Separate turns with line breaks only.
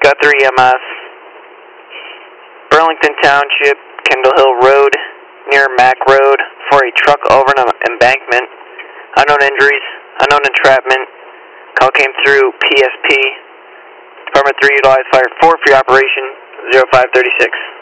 Guthrie EMS, Burlington Township, Kendall Hill Road, near Mack Road, for a truck over an embankment. Unknown injuries, unknown entrapment. Call came through PSP. Department 3 utilized Fire 4 for your operation 0536.